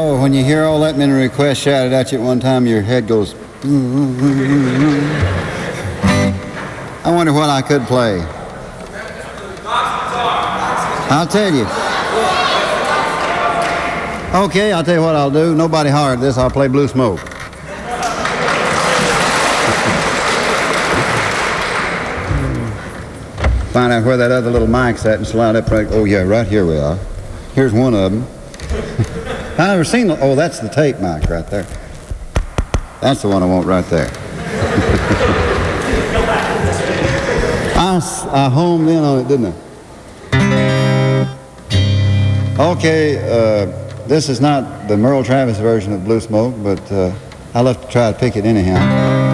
know, when you hear all that many requests shouted at you at one time, your head goes... I wonder what I could play. I'll tell you. Okay, I'll tell you what I'll do. Nobody hollered this. I'll play Blue Smoke. Find out where that other little mic's at and slide up right... Oh, yeah, right here we are. Here's one of them. I've never seen... Oh, that's the tape mic right there. That's the one I want right there. I homed in on it, didn't I? Okay, this is not the Merle Travis version of Blue Smoke, but I'll have to try to pick it anyhow.